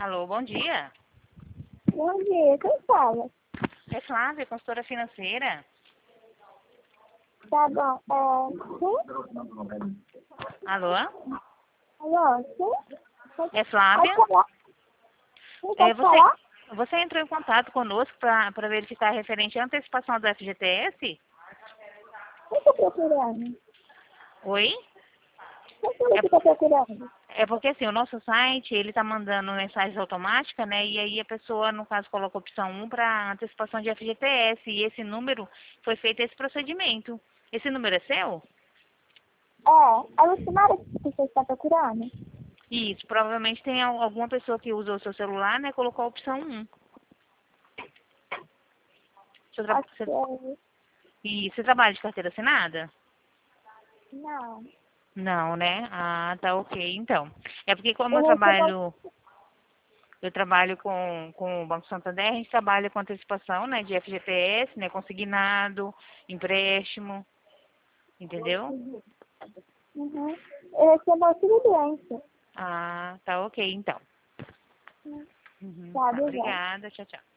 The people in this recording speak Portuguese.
Alô, bom dia. Bom dia, quem fala? É Flávia, consultora financeira. Tá bom, sim? Alô? Alô, sim? É Pode Flávia? falar? Sim, É, pode falar? você entrou em contato conosco para verificar referente à antecipação do FGTS? Quem está procurando? Oi? Quem falou É, que está procurando? é porque assim, o nosso site, ele tá mandando mensagens automáticas, né? E aí a pessoa, no caso, coloca a opção 1 para antecipação de FGTS. E esse número foi feito esse procedimento. Esse número é seu? É a Lucimara que você está procurando? Isso, provavelmente tem alguma pessoa que usa o seu celular, né? Colocou a opção 1. Você, tra- você- Ok. e você trabalha de carteira assinada? Não. Não, né? Ah, tá ok. Então, é porque como Eu recebo... eu trabalho com o Banco Santander, a gente trabalha com antecipação, né, de FGTS, né, consignado, empréstimo, entendeu? Uhum. Eu recebo auxílio doença. Ah, tá ok, então. Uhum, Tá, tá, obrigada. obrigada, tchau, tchau.